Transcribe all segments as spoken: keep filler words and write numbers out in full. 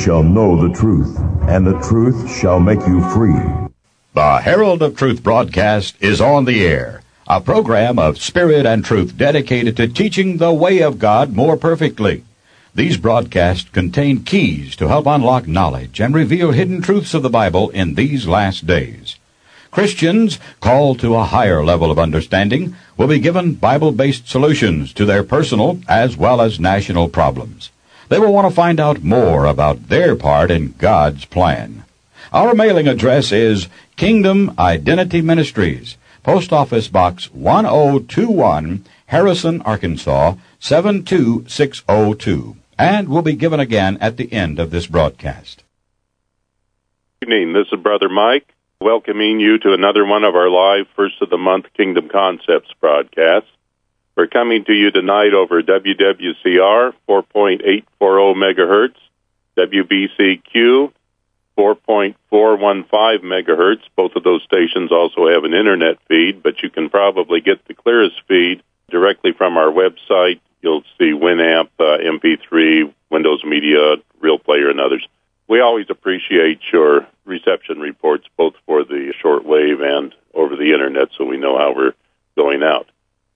shall know the truth, and the truth shall make you free. The Herald of Truth broadcast is on the air, a program of spirit and truth dedicated to teaching the way of God more perfectly. These broadcasts contain keys to help unlock knowledge and reveal hidden truths of the Bible in these last days. Christians called to a higher level of understanding will be given Bible-based solutions to their personal as well as national problems. They will want to find out more about their part in God's plan. Our mailing address is Kingdom Identity Ministries, Post Office Box one oh two one, Harrison, Arkansas, seven two six oh two, and will be given again at the end of this broadcast. Good evening. This is Brother Mike, welcoming you to another one of our live First of the Month Kingdom Concepts broadcasts. We're coming to you tonight over W W C R four point eight four zero megahertz, W B C Q four point four one five megahertz. Both of those stations also have an internet feed, but you can probably get the clearest feed directly from our website. You'll see Winamp, uh, M P three, Windows Media, Real Player, and others. We always appreciate your reception reports, both for the shortwave and over the internet, so we know how we're going out.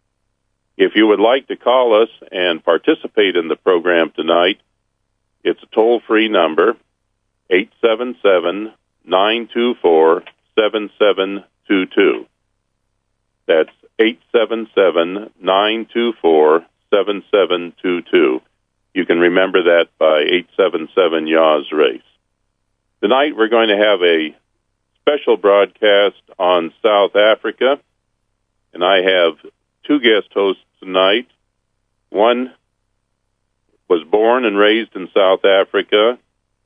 If you would like to call us and participate in the program tonight, it's a toll-free number, eight seven seven, nine two four, seven seven two two. That's eight seven seven, nine two four, seven seven two two. You can remember that by eight seven seven Y A W S race. Tonight we're going to have a special broadcast on South Africa, and I have two guest hosts tonight. One was born and raised in South Africa,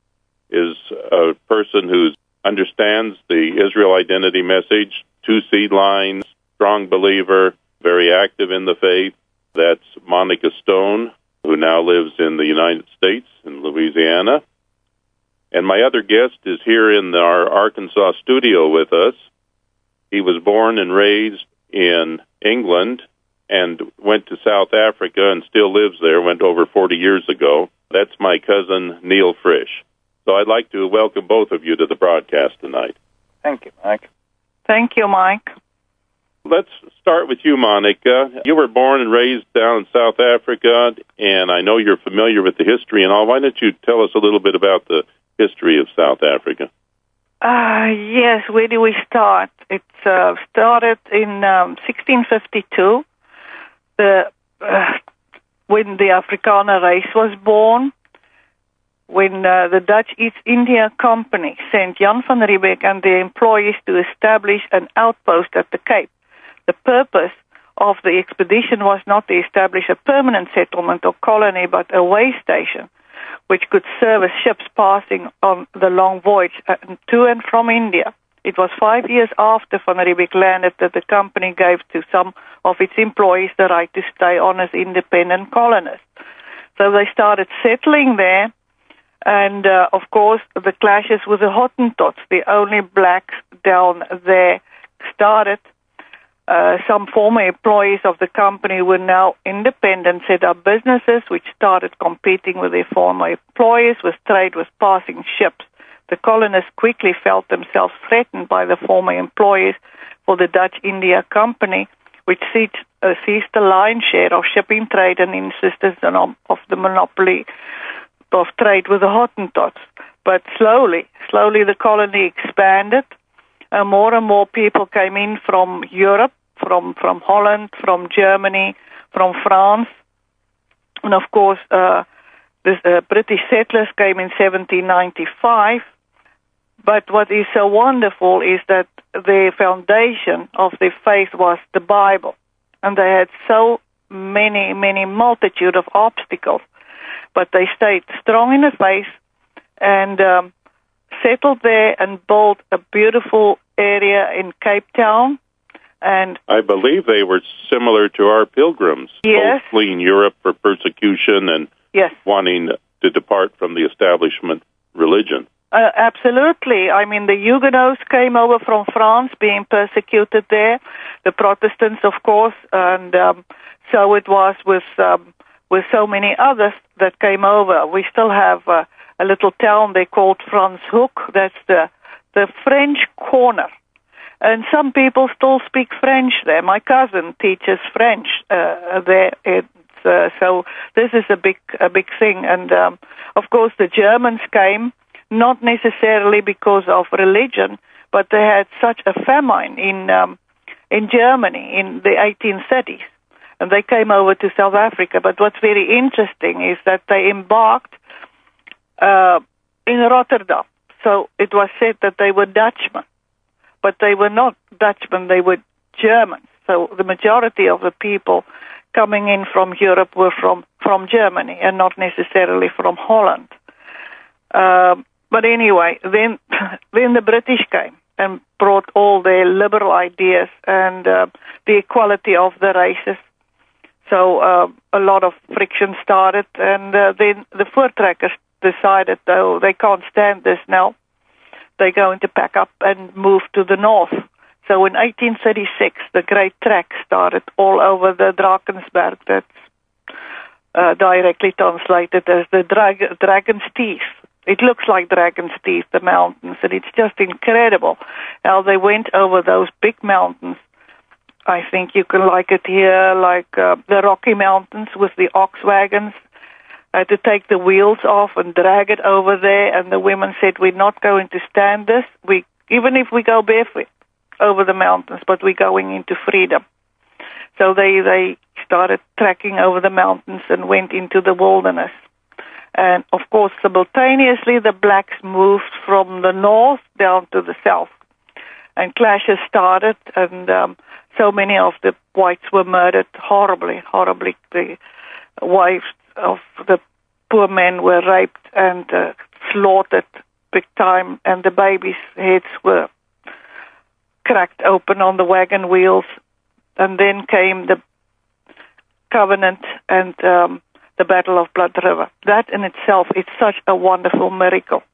is a person who understands the Israel identity message, two seed lines, strong believer, very active in the faith. That's Monica Stone, who now lives in the United States, in Louisiana. And my other guest is here in our Arkansas studio with us. He was born and raised in England and went to South Africa and still lives there, went over forty years ago. That's my cousin, Neil Frisch. So I'd like to welcome both of you to the broadcast tonight. Thank you, Mike. Thank you, Mike. Let's start with you, Monica. You were born and raised down in South Africa, and I know you're familiar with the history and all. Why don't you tell us a little bit about the history of South Africa? Uh, yes, where do we start? It uh, started in um, sixteen fifty-two, the, uh, when the Afrikaner race was born, when uh, the Dutch East India Company sent Jan van Riebeeck and the employees to establish an outpost at the Cape. The purpose of the expedition was not to establish a permanent settlement or colony, but a way station which could service ships passing on the long voyage to and from India. It was five years after Van Riebeeck landed that the company gave to some of its employees the right to stay on as independent colonists. So they started settling there, and uh, of course the clashes with the Hottentots, the only blacks down there, started. Uh, some former employees of the company were now independent, set up businesses which started competing with their former employers with trade with passing ships. The colonists quickly felt themselves threatened by the former employers for the Dutch India Company, which seized, uh, seized the lion's share of shipping trade and insisted on of the monopoly of trade with the Hottentots. But slowly, slowly the colony expanded. Uh, more and more people came in from Europe, from, from Holland, from Germany, from France. And of course, uh, the uh, British settlers came in seventeen ninety-five. But what is so wonderful is that the foundation of their faith was the Bible. And they had so many, many multitude of obstacles. But they stayed strong in the faith and um, settled there and built a beautiful area in Cape Town. And I believe they were similar to our pilgrims, yes, both fleeing Europe for persecution and yes, wanting to depart from the establishment religion. Uh, absolutely. I mean, the Huguenots came over from France, being persecuted there. The Protestants, of course, and um, so it was with um, with so many others that came over. We still have uh, a little town they called Franschhoek. That's the the French corner. And some people still speak French there. My cousin teaches French uh, there. It's, uh, so this is a big, a big thing. And um, of course, the Germans came not necessarily because of religion, but they had such a famine in um, in Germany in the eighteen thirties, and they came over to South Africa. But what's very interesting is that they embarked uh, in Rotterdam. So it was said that they were Dutchmen. But they were not Dutchmen, they were Germans. So the majority of the people coming in from Europe were from, from Germany and not necessarily from Holland. Uh, but anyway, then, then the British came and brought all their liberal ideas and uh, the equality of the races. So uh, a lot of friction started, and uh, then the Voortrekkers decided, though, they can't stand this now. They're going to pack up and move to the north. So in eighteen thirty-six, the Great Trek started all over the Drakensberg. That's uh, directly translated as the drag- Dragon's Teeth. It looks like Dragon's Teeth, the mountains, and it's just incredible how they went over those big mountains. I think you can like it here, like uh, the Rocky Mountains with the ox wagons. I had to take the wheels off and drag it over there, and the women said, we're not going to stand this, we even if we go barefoot over the mountains, but we're going into freedom. So they, they started trekking over the mountains and went into the wilderness. And, of course, simultaneously, the blacks moved from the north down to the south. And clashes started, and um, so many of the whites were murdered horribly, horribly. The wives of the poor men were raped and uh, slaughtered big time, and the babies' heads were cracked open on the wagon wheels. And then came the Covenant and um, the Battle of Blood River. That in itself is such a wonderful miracle.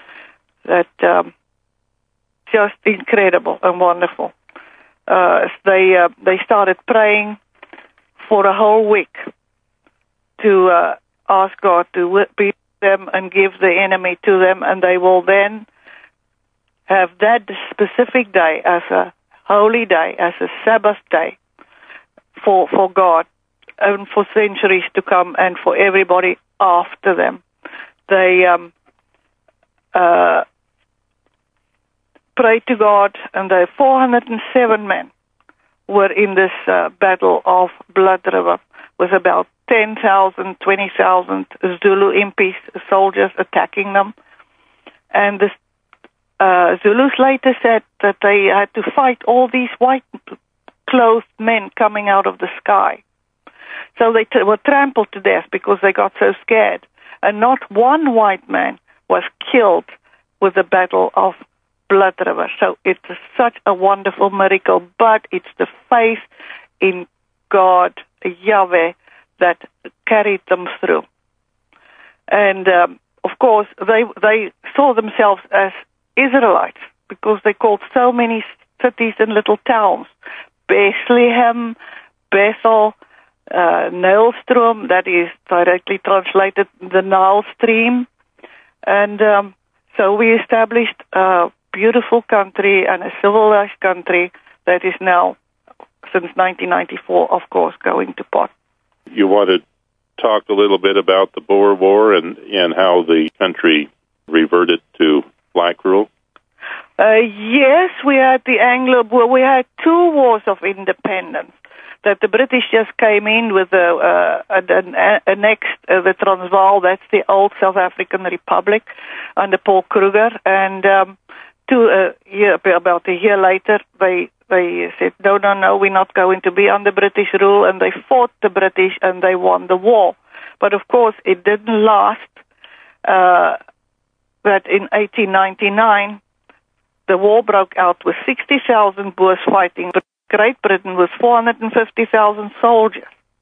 That um, just incredible and wonderful. Uh, they uh, they started praying for a whole week to uh, ask God to beat them and give the enemy to them, and they will then have that specific day as a holy day, as a Sabbath day for for God, and for centuries to come, and for everybody after them. They um, uh, prayed to God, and the four hundred seven men were in this uh, Battle of Blood River, with about ten thousand, twenty thousand Zulu impis, soldiers attacking them. And the uh, Zulus later said that they had to fight all these white-clothed men coming out of the sky. So they t- were trampled to death because they got so scared. And not one white man was killed with the Battle of Blood River. So it's such a wonderful miracle, but it's the faith in God, Yahweh, that carried them through. And um, of course, they they saw themselves as Israelites because they called so many cities and little towns: Bethlehem, Bethel, uh, Nilstrom, that is directly translated the Nile stream. And um, so we established a beautiful country and a civilized country that is now, since nineteen ninety-four, of course, going to pot. You want to talk a little bit about the Boer War and, and how the country reverted to black rule? Uh, yes, we had the Anglo-Boer. We had two wars of independence. That the British just came in with the uh, an, annexed uh, the Transvaal. That's the old South African Republic under Paul Kruger. And um, two uh, year, about a year later, they they said, no, no, no, we're not going to be under British rule. And they fought the British and they won the war. But of course, it didn't last. Uh, that in eighteen ninety-nine, the war broke out with sixty thousand Boers fighting. But Great Britain was four hundred fifty thousand soldiers.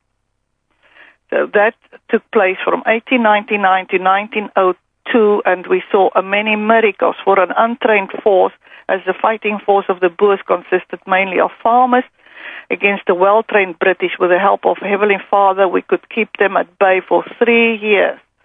So that took place from eighteen ninety-nine to nineteen oh two, and we saw uh, many miracles for an untrained force, as the fighting force of the Boers consisted mainly of farmers against the well-trained British. With the help of Heavenly Father, we could keep them at bay for three years.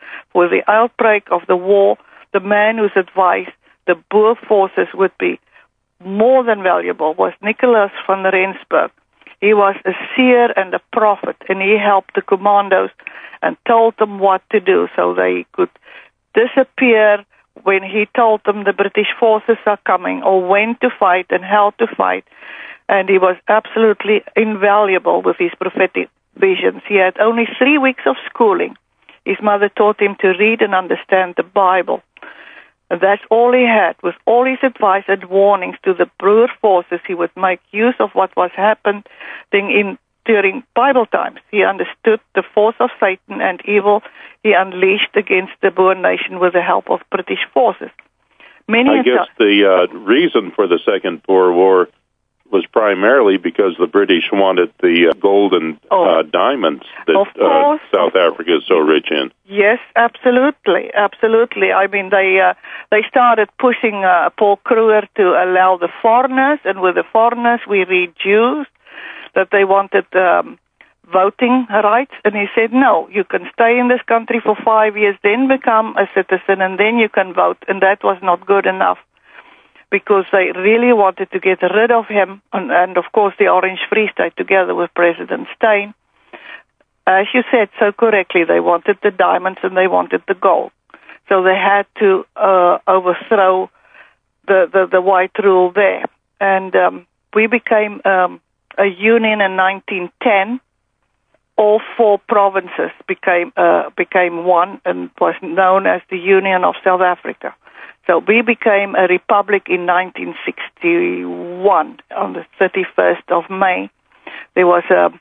for the outbreak of the war, the man whose advice the Boer forces would be more than valuable was Nicholas van Rensburg. He was a seer and a prophet, and he helped the commandos and told them what to do so they could disappear when he told them the British forces are coming, or when to fight and how to fight. And he was absolutely invaluable with his prophetic visions. He had only three weeks of schooling. His mother taught him to read and understand the Bible. And that's all he had. With all his advice and warnings to the Boer forces, he would make use of what was happening in during Bible times. He understood the force of Satan and evil he unleashed against the Boer nation with the help of British forces. Many I guess the uh, reason for the Second Boer War was primarily because the British wanted the uh, gold and oh, uh, diamonds that course, uh, South Africa is so rich in. Yes, absolutely, absolutely. I mean, they uh, they started pushing uh, Paul Kruger to allow the foreigners, and with the foreigners we read Jews, that they wanted um, voting rights, and he said, no, you can stay in this country for five years, then become a citizen, and then you can vote, and that was not good enough, because they really wanted to get rid of him, and, and of course the Orange Free State together with President Steyn. As you said so correctly, they wanted the diamonds and they wanted the gold. So they had to uh, overthrow the, the, the white rule there. And um, we became um, a union in nineteen ten. All four provinces became uh, became one and was known as the Union of South Africa. So we became a republic in nineteen sixty-one. On the thirty-first of May, there was a,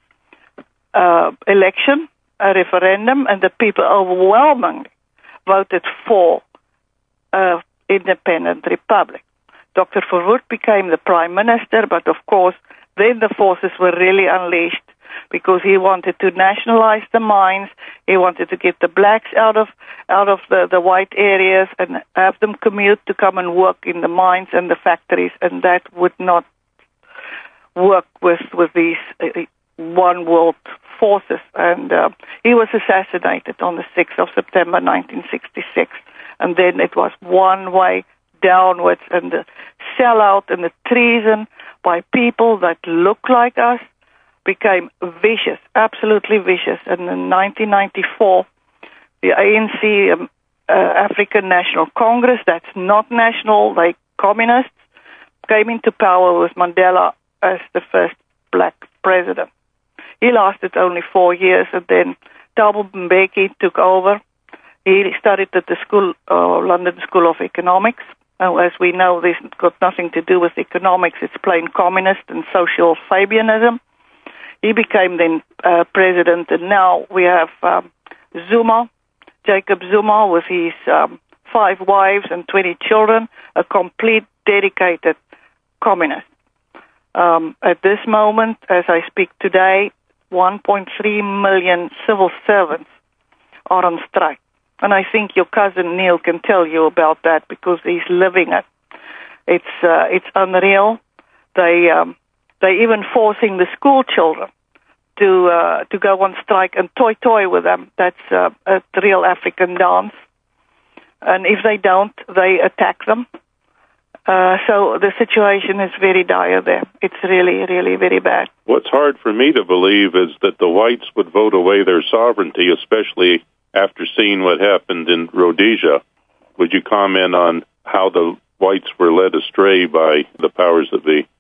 a election, a referendum, and the people overwhelmingly voted for an independent republic. Doctor Verwoerd became the prime minister, but of course, then the forces were really unleashed, because he wanted to nationalize the mines. He wanted to get the blacks out of out of the, the white areas and have them commute to come and work in the mines and the factories, and that would not work with, with these uh, one world forces. And uh, he was assassinated on the sixth of September nineteen sixty-six, and then it was one way downwards, and the sellout and the treason by people that look like us became vicious, absolutely vicious. And in nineteen ninety-four, the A N C, um, uh, African National Congress, that's not national, like communists, came into power with Mandela as the first black president. He lasted only four years, and then Thabo Mbeki took over. He studied at the school, uh, London School of Economics. Uh, as we know, this got nothing to do with economics. It's plain communist and social Fabianism. He became then uh, president, and now we have um, Zuma, Jacob Zuma, with his um, five wives and twenty children, a complete, dedicated communist. Um, at this moment, as I speak today, one point three million civil servants are on strike. And I think your cousin Neil can tell you about that, because he's living it. It's uh, it's unreal. They um, they even forcing the school children to uh, to go on strike and toy toy with them. That's uh, a real African dance. And if they don't, they attack them. Uh, so the situation is very dire there. It's really, really very bad. What's hard for me to believe is that the whites would vote away their sovereignty, especially after seeing what happened in Rhodesia. Would you comment on how the whites were led astray by the powers that be?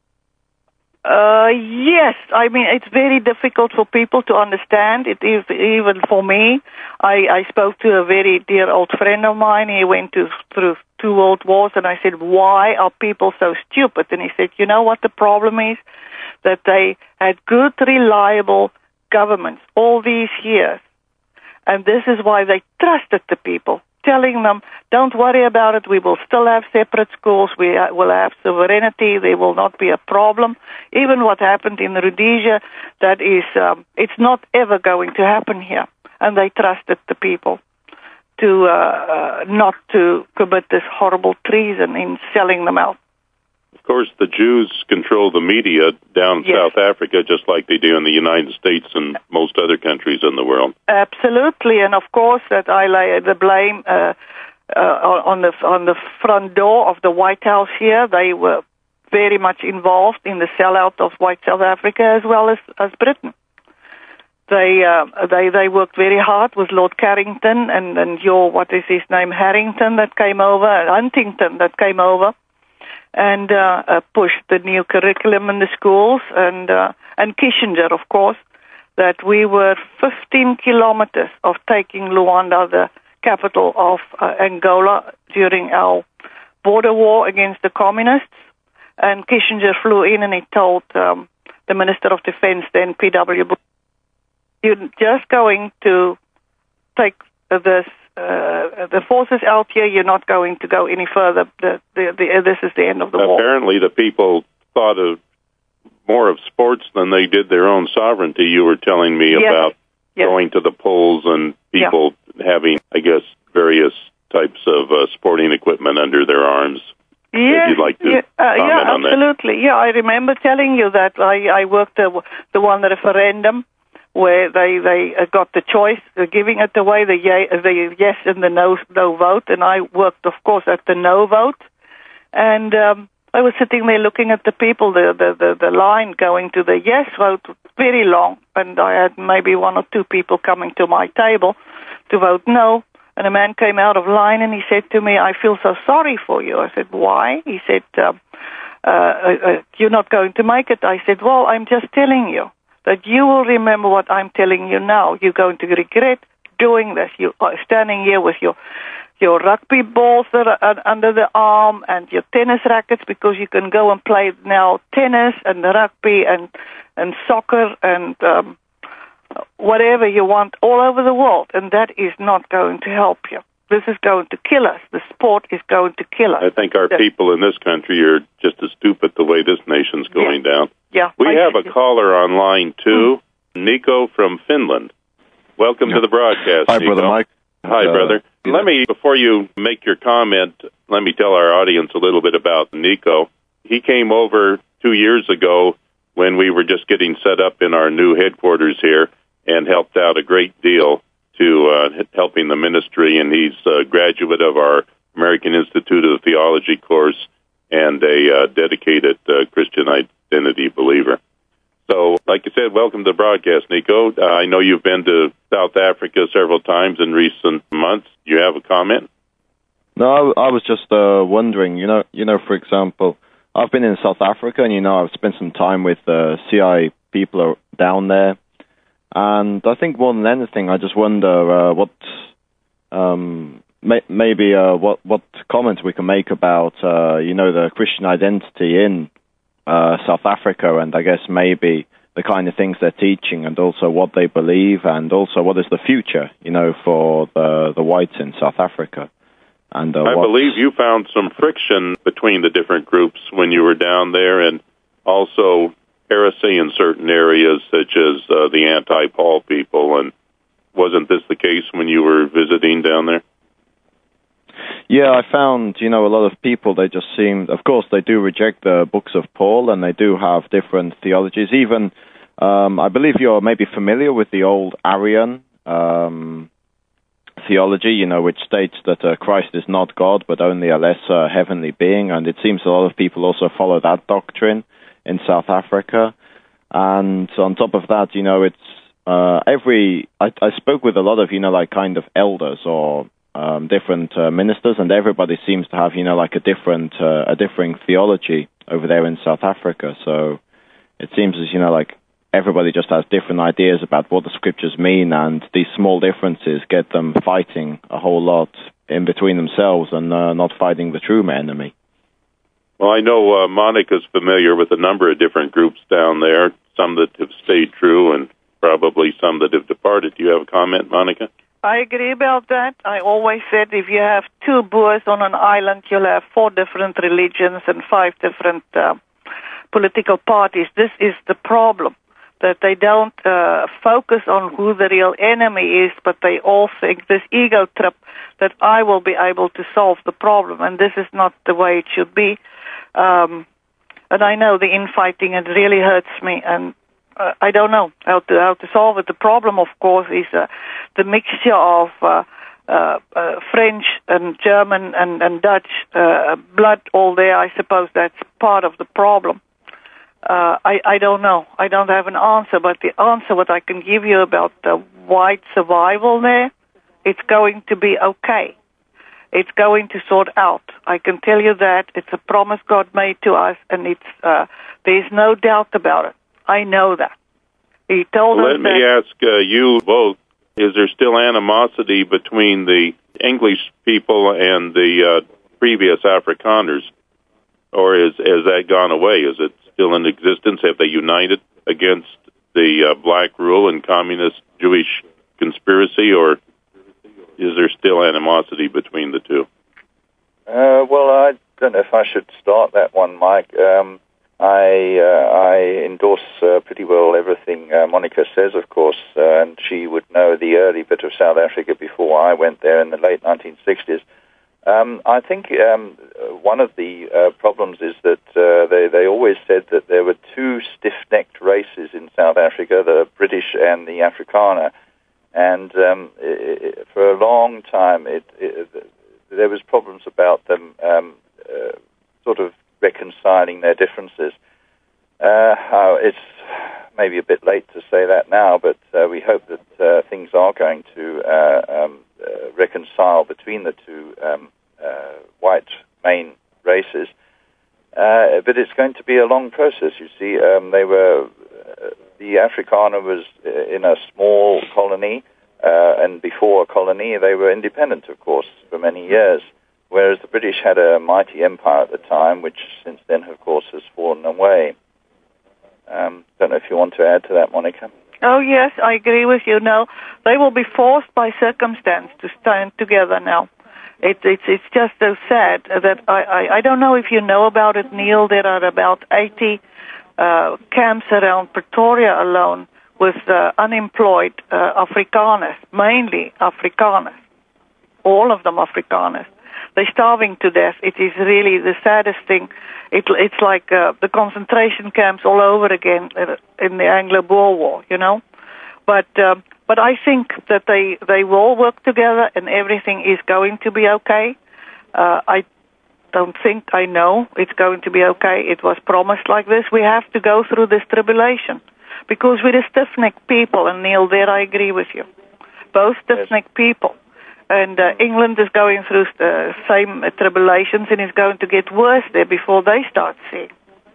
Uh, yes, I mean, it's very difficult for people to understand. It is even for me. I, I spoke to a very dear old friend of mine. He went to, through two world wars, and I said, why are people so stupid? And he said, you know what the problem is? That they had good, reliable governments all these years. And this is why they trusted the people, telling them, don't worry about it, we will still have separate schools, we will have sovereignty, there will not be a problem. Even what happened in Rhodesia, that is, um, it's not ever going to happen here. And they trusted the people to uh, uh, not to commit this horrible treason in selling them out. Of course, the Jews control the media down Yes. South Africa just like they do in the United States and most other countries in the world. Absolutely, and of course that I lay the blame uh, uh, on the on the front door of the White House here. They were very much involved in the sellout of white South Africa as well as, as Britain. They uh, they they worked very hard with Lord Carrington and, and your, what is his name, Harrington that came over, Huntington that came over, and uh, uh, pushed the new curriculum in the schools, and uh, and Kissinger, of course, that we were fifteen kilometers of taking Luanda, the capital of uh, Angola, during our border war against the communists. And Kissinger flew in and he told um, the Minister of Defense, then P W Bush, you're just going to take this, uh, the forces out here, you're not going to go any further. The, the, the, this is the end of the war. Apparently the people thought of more of sports than they did their own sovereignty. You were telling me Yes. about Yes. going to the polls and people having, I guess, various types of uh, sporting equipment under their arms. Yes, If you'd like to yeah, uh, comment yeah, on that. absolutely. Yeah, I remember telling you that I, I worked the, the one referendum where they they uh, got the choice, uh, giving it away, the, yay, the yes and the no no vote, and I worked, of course, at the no vote, and um, I was sitting there looking at the people, the, the the the line going to the yes vote, very long, and I had maybe one or two people coming to my table to vote no. And a man came out of line and he said to me, I feel so sorry for you. I said, why? He said, um, uh, uh, you're not going to make it. I said, well, I'm just telling you that you will remember what I'm telling you now. You're going to regret doing this. You are standing here with your your rugby balls that are under the arm and your tennis rackets, because you can go and play now tennis and rugby and, and soccer and um, whatever you want all over the world, and that is not going to help you. This is going to kill us. The sport is going to kill us. I think our people in this country are just as stupid the way this nation's going yeah. down. Yeah, We I have a see. caller on line two, mm. Nico from Finland. Welcome yeah. to the broadcast, Hi, Nico. Brother Mike. Hi, uh, brother. Let me, before you make your comment, let me tell our audience a little bit about Nico. He came over two years ago when we were just getting set up in our new headquarters here, and helped out a great deal to uh, helping the ministry, and he's a graduate of our American Institute of Theology course and a uh, dedicated uh, Christian identity believer. So, like I said, welcome to the broadcast, Nico. Uh, I know you've been to South Africa several times in recent months. Do you have a comment? No, I, I was just uh, wondering, you know, you know, for example, I've been in South Africa, and, you know, I've spent some time with uh, C I people down there. And I think more than anything, I just wonder uh, what, um, may, maybe uh, what what comments we can make about, uh, you know, the Christian identity in uh, South Africa, and I guess maybe the kind of things they're teaching, and also what they believe, and also what is the future, you know, for the the whites in South Africa. And uh, I what, believe you found some friction between the different groups when you were down there, and also heresy in certain areas, such as uh, the anti-Paul people. And wasn't this the case when you were visiting down there? Yeah, I found, you know, a lot of people, they just seem, of course, they do reject the books of Paul, and they do have different theologies. Even, um, I believe you're maybe familiar with the old Arian um, theology, you know, which states that uh, Christ is not God, but only a lesser heavenly being. And it seems a lot of people also follow that doctrine in South Africa. And on top of that, you know, it's uh, every, I, I spoke with a lot of, you know, like kind of elders or um, different uh, ministers, and everybody seems to have, you know, like a different, uh, a differing theology over there in South Africa. So it seems as, you know, like everybody just has different ideas about what the scriptures mean, and these small differences get them fighting a whole lot in between themselves and uh, not fighting the true enemy. Well, I know uh, Monica's familiar with a number of different groups down there, some that have stayed true and probably some that have departed. Do you have a comment, Monica? I agree about that. I always said if you have two Boers on an island, you'll have four different religions and five different uh, political parties. This is the problem, that they don't uh, focus on who the real enemy is, but they all think this ego trip that I will be able to solve the problem, and this is not the way it should be. Um, and I know the infighting, it really hurts me, and uh, I don't know how to how to solve it. The problem, of course, is uh, the mixture of uh, uh, uh, French and German and, and Dutch uh, blood all there. I suppose that's part of the problem. Uh, I, I don't know. I don't have an answer, but the answer what I can give you about the white survival there, it's going to be okay. It's going to sort out. I can tell you that. It's a promise God made to us, and it's uh, there's no doubt about it. I know that. He told Let us me that... ask uh, you both, is there still animosity between the English people and the uh, previous Afrikaners, or is, has that gone away? Is it still in existence? Have they united against the uh, black rule and communist Jewish conspiracy, or is there still animosity between the two? Uh, well, I don't know if I should start that one, Mike. Um, I uh, I endorse uh, pretty well everything uh, Monica says, of course, uh, and she would know the early bit of South Africa before I went there in the late nineteen sixties. Um, I think um, one of the uh, problems is that uh, they, they always said that there were two stiff-necked races in South Africa, the British and the Afrikaner. And um, it, it, for a long time, it, it, there was problems about them um, uh, sort of reconciling their differences. Uh, uh, it's maybe a bit late to say that now, but uh, we hope that uh, things are going to uh, um, uh, reconcile between the two um, uh, white main races. Uh, but it's going to be a long process, you see. Um, they were... Uh, the Afrikaner was in a small colony, uh, and before a colony, they were independent, of course, for many years, whereas the British had a mighty empire at the time, which since then, of course, has fallen away. Um, don't know if you want to add to that, Monica. Oh, yes, I agree with you. No, they will be forced by circumstance to stand together now. It, it's it's just so sad that I, I, I don't know if you know about it, Neil. There are about eighty uh, camps around Pretoria alone with uh, unemployed uh, Afrikaners, mainly Afrikaners, all of them Afrikaners. They're starving to death. It is really the saddest thing. It, it's like uh, the concentration camps all over again in the Anglo-Boer War, you know. But uh, but I think that they, they will work together and everything is going to be okay. Uh, I don't think I know it's going to be okay. It was promised like this. We have to go through this tribulation because we're a stiff-necked people, and Neil, there I agree with you. Both stiff-necked people. And uh, England is going through the same uh, tribulations, and is going to get worse there before they start seeing.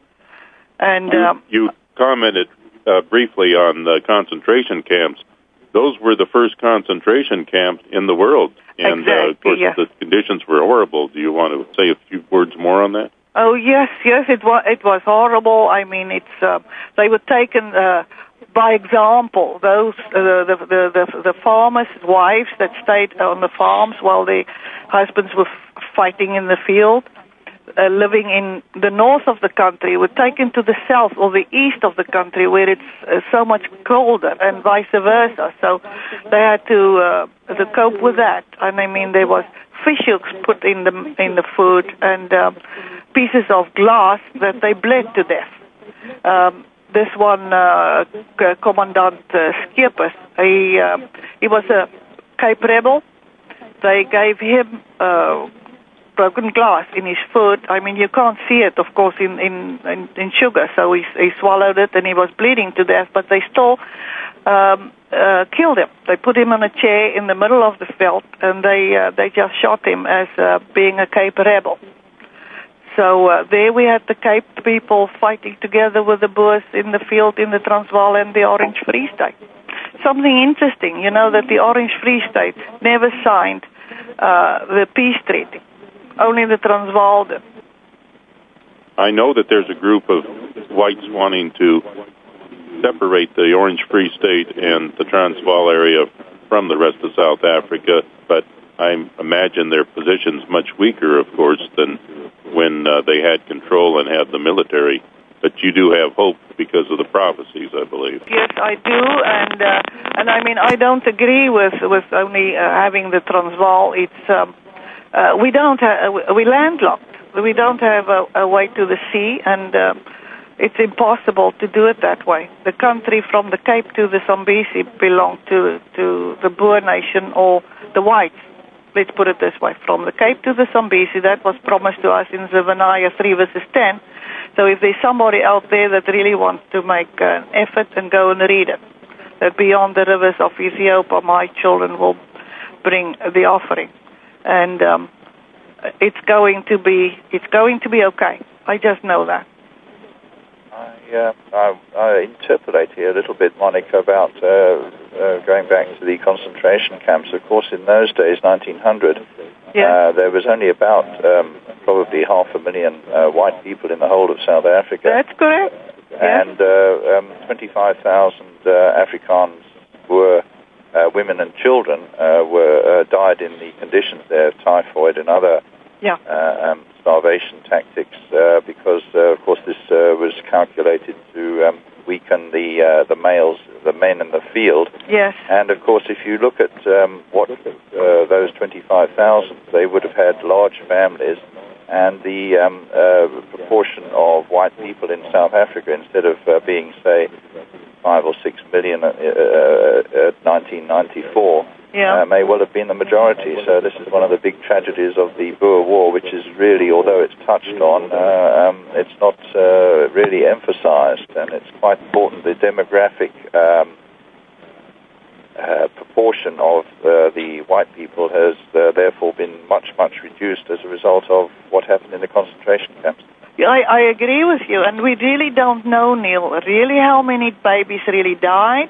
And um, you, you commented uh, briefly on the concentration camps. Those were the first concentration camps in the world, and exactly, uh, of course yes. the conditions were horrible. Do you want to say a few words more on that? Oh yes, yes, it was it was horrible. I mean, it's uh, they were taken. Uh, By example, those uh, the, the the the farmers' wives that stayed on the farms while their husbands were f- fighting in the field, uh, living in the north of the country, were taken to the south or the east of the country where it's uh, so much colder, and vice versa. So they had to uh, to cope with that. And I mean, there was fish hooks put in the in the food and um, pieces of glass that they bled to death. Um, This one, uh, Commandant uh, Skeepers, he, uh, he was a Cape rebel. They gave him uh, broken glass in his food. I mean, you can't see it, of course, in, in, in, in sugar. So he, he swallowed it and he was bleeding to death, but they still um, uh, killed him. They put him on a chair in the middle of the field, and they, uh, they just shot him as uh, being a Cape rebel. So uh, there we had the Cape people fighting together with the Boers in the field in the Transvaal and the Orange Free State. Something interesting, you know, that the Orange Free State never signed uh, the peace treaty. Only the Transvaal did. I know that there's a group of whites wanting to separate the Orange Free State and the Transvaal area from the rest of South Africa, but I imagine their position's much weaker, of course, than when uh, they had control and had the military. But you do have hope because of the prophecies, I believe. Yes, I do, and uh, and I mean I don't agree with with only uh, having the Transvaal. It's um, uh, we don't ha- we landlocked. we don't have a, a way to the sea, and uh, it's impossible to do it that way. The country from the Cape to the Zambezi belonged to to the Boer nation or the whites. Let's put it this way: from the Cape to the Zambezi, that was promised to us in Zephaniah three verses ten. So if there's somebody out there that really wants to make an effort and go and read it, that beyond the rivers of Ethiopia, my children will bring the offering, and um, it's going to be it's going to be okay. I just know that. I, uh, I, I interpolate here a little bit, Monica, about uh, uh, going back to the concentration camps. Of course, in those days, nineteen hundred, yeah. uh, there was only about um, probably half a million uh, white people in the whole of South Africa. That's correct. And uh, um, twenty-five thousand uh, Afrikaans were uh, women and children uh, were uh, died in the conditions there of typhoid and other yeah. uh, um, starvation tactics, uh, because uh, of course this uh, was calculated to um, weaken the uh, the males, the men in the field. Yes. And of course, if you look at um, what uh, those twenty-five thousand, they would have had large families, and the um, uh, proportion of white people in South Africa, instead of uh, being say five or six million at uh, uh, nineteen ninety-four. Yeah. Uh, may well have been the majority. So this is one of the big tragedies of the Boer War, which is really, although it's touched on, uh, um, it's not uh, really emphasized, and it's quite important. The demographic um, uh, proportion of uh, the white people has uh, therefore been much, much reduced as a result of what happened in the concentration camps. Yeah, I, I agree with you, and we really don't know, Neil, really how many babies really died.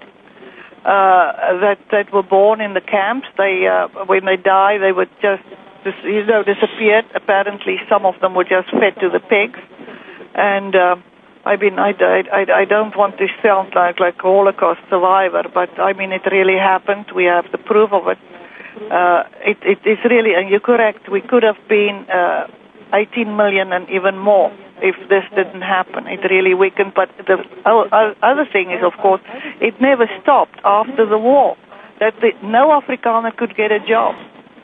Uh, that that were born in the camps. They uh, when they die, they would just, just you know disappeared. Apparently, some of them were just fed to the pigs. And uh, I mean, I, I, I don't want to sound like like a Holocaust survivor, but I mean, it really happened. We have the proof of it. Uh, it, it is really, and you're correct. We could have been uh, eighteen million and even more if this didn't happen. It really weakened. But the other thing is, of course, it never stopped after the war. That the, no Afrikaner could get a job.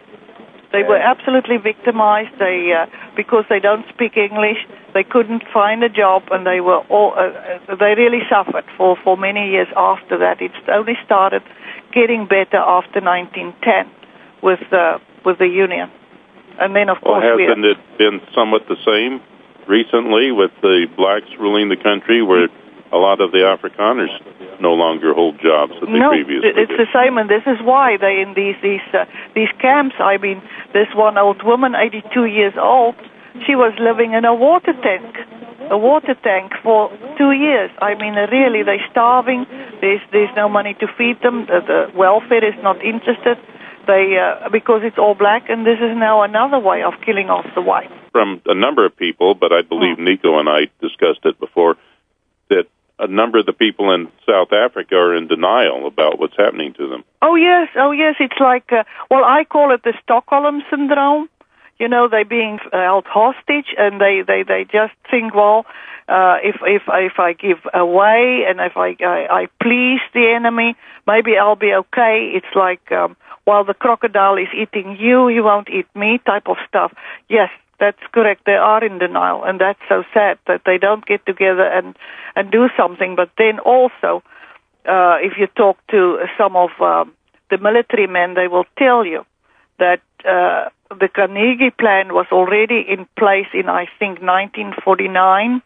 They were absolutely victimized. They uh, because they don't speak English, they couldn't find a job, and they were all. Uh, they really suffered for, for many years after that. It only started getting better after nineteen ten with uh, with the Union, and then of course. Well, we hasn't it been somewhat the same recently with the blacks ruling the country, where a lot of the Afrikaners no longer hold jobs that they no, previously it's did? the same, and this is why they in these these uh, these camps. I mean, this one old woman, eighty-two years old, she was living in a water tank, a water tank for two years. I mean, really, they're starving. There's there's no money to feed them. The, the welfare is not interested. They uh, because it's all black, and this is now another way of killing off the white. From a number of people, but I believe oh. Nico and I discussed it before, that a number of the people in South Africa are in denial about what's happening to them. Oh, yes. Oh, yes. It's like, uh, well, I call it the Stockholm Syndrome. You know, they're being held hostage, and they, they, they just think, well, uh, if if if I give away and if I, I, I please the enemy, maybe I'll be okay. It's like, um, while the crocodile is eating you, he won't eat me type of stuff. Yes, that's correct. They are in denial, and that's so sad that they don't get together and, and do something. But then also, uh, if you talk to some of um, the military men, they will tell you that uh, the Carnegie Plan was already in place in, I think, nineteen forty-nine,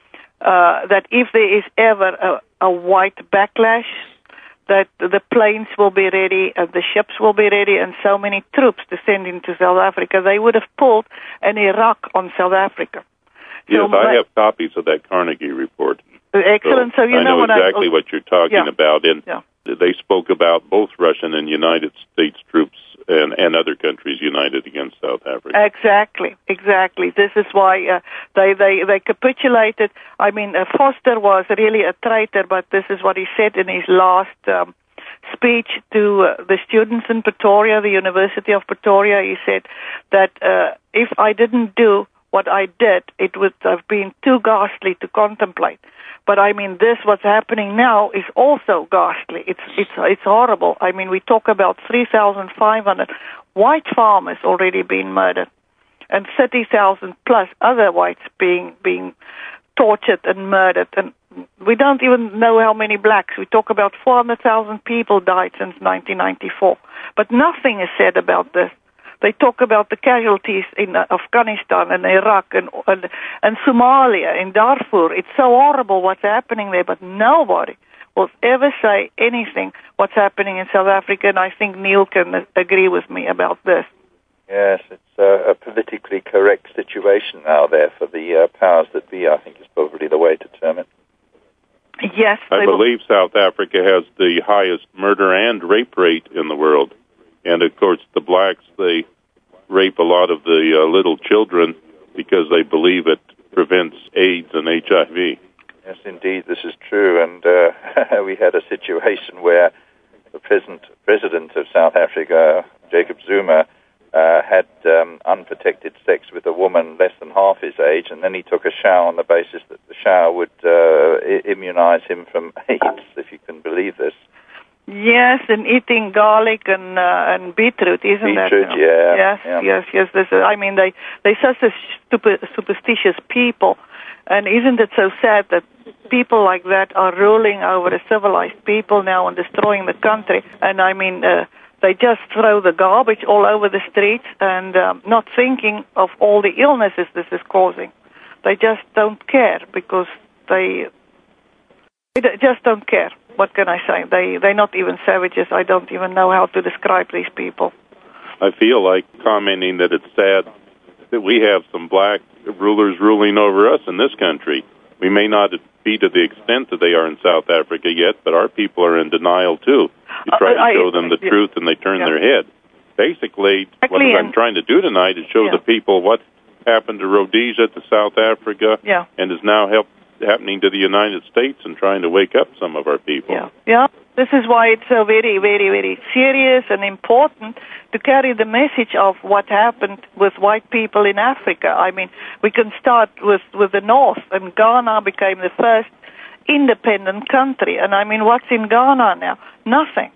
uh, that if there is ever a, a white backlash, that the planes will be ready and the ships will be ready and so many troops to send into South Africa. They would have pulled an Iraq on South Africa. Yes, so, I have copies of that Carnegie report. Excellent. So, so you I know, know what exactly I, what you're talking yeah. about. And yeah. they spoke about both Russian and United States troops and, and other countries united against South Africa. Exactly, exactly. This is why uh, they, they, they capitulated. I mean, uh, Foster was really a traitor, but this is what he said in his last um, speech to uh, the students in Pretoria, the University of Pretoria. He said that uh, if I didn't do what I did, it would have been too ghastly to contemplate. But I mean, this what's happening now is also ghastly. It's it's it's horrible. I mean, we talk about three thousand five hundred white farmers already being murdered. and thirty thousand plus other whites being being tortured and murdered. And we don't even know how many blacks. We talk about four hundred thousand people died since nineteen ninety-four. But nothing is said about this. They talk about the casualties in Afghanistan and Iraq and, and, and Somalia, in Darfur. It's so horrible what's happening there, but nobody will ever say anything what's happening in South Africa, and I think Neil can agree with me about this. Yes, it's a, a politically correct situation now there for the uh, powers that be, I think is probably the way to term it. Yes. I believe South Africa has the highest murder and rape rate in the world. And, of course, the blacks, they rape a lot of the uh, little children because they believe it prevents AIDS and H I V. Yes, indeed, this is true. And uh, we had a situation where the president, president of South Africa, Jacob Zuma, uh, had um, unprotected sex with a woman less than half his age, and then he took a shower on the basis that the shower would uh, I- immunize him from AIDS, if you can believe this. Yes, and eating garlic and uh, and beetroot, isn't beetroot, that? Beetroot, yeah. Yes, yeah. yes, yes. This is, I mean, they they're such a stupid, superstitious people, and isn't it so sad that people like that are ruling over a civilized people now and destroying the country? And I mean, uh, they just throw the garbage all over the streets and um, not thinking of all the illnesses this is causing. They just don't care because they, they just don't care. What can I say? They, they're not even savages. I don't even know how to describe these people. I feel like commenting that it's sad that we have some black rulers ruling over us in this country. We may not be to the extent that they are in South Africa yet, but our people are in denial, too. You try to I, show them the yeah. truth, and they turn yeah. their head. Basically, exactly, what I'm trying to do tonight is show yeah. the people what happened to Rhodesia, to South Africa, yeah. and is now help, happening to the United States and trying to wake up some of our people. Yeah, yeah. This is why it's so very, very, very serious and important to carry the message of what happened with white people in Africa. I mean, we can start with, with the North, and Ghana became the first independent country. And I mean, what's in Ghana now? Nothing.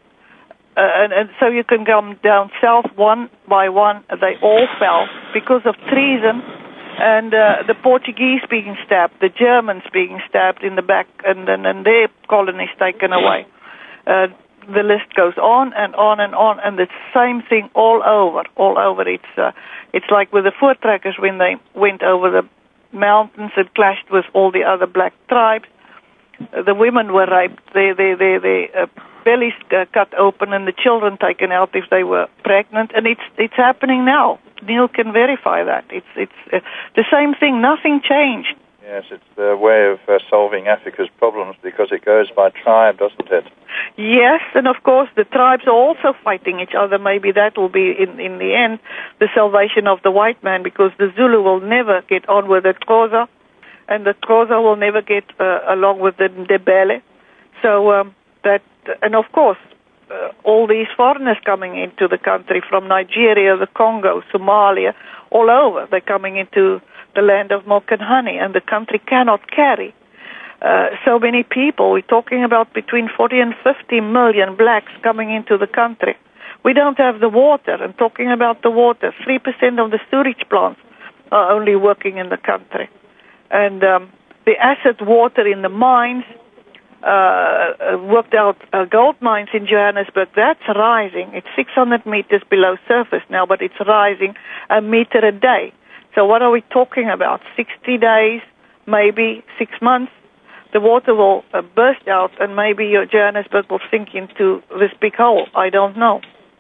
Uh, and, and so you can come down south one by one. They all fell because of treason. And uh, the Portuguese being stabbed, the Germans being stabbed in the back, and and, and their colonies taken away. Uh, the list goes on and on and on, and the same thing all over, all over. It's uh, it's like with the Voortrekkers when they went over the mountains and clashed with all the other black tribes. Uh, the women were raped, their their their, their uh, bellies uh, cut open, and the children taken out if they were pregnant, and it's it's happening now. Neil can verify that. It's it's uh, the same thing. Nothing changed. Yes, it's the way of uh, solving Africa's problems because it goes by tribe, doesn't it? Yes, and of course the tribes are also fighting each other. Maybe that will be, in, in the end, the salvation of the white man, because the Zulu will never get on with the Xhosa, and the Xhosa will never get uh, along with the Ndebele. So um, that, and of course, Uh, all these foreigners coming into the country from Nigeria, the Congo, Somalia, all over. They're coming into the land of milk and honey, and the country cannot carry uh, so many people. We're talking about between forty and fifty million blacks coming into the country. We don't have the water, and talking about the water, three percent of the sewage plants are only working in the country. And um, the acid water in the mines, Uh, worked out uh, gold mines in Johannesburg, that's rising. It's six hundred meters below surface now, but it's rising a meter a day. So what are we talking about? sixty days, maybe six months, the water will uh, burst out, and maybe your Johannesburg will sink into this big hole. I don't know.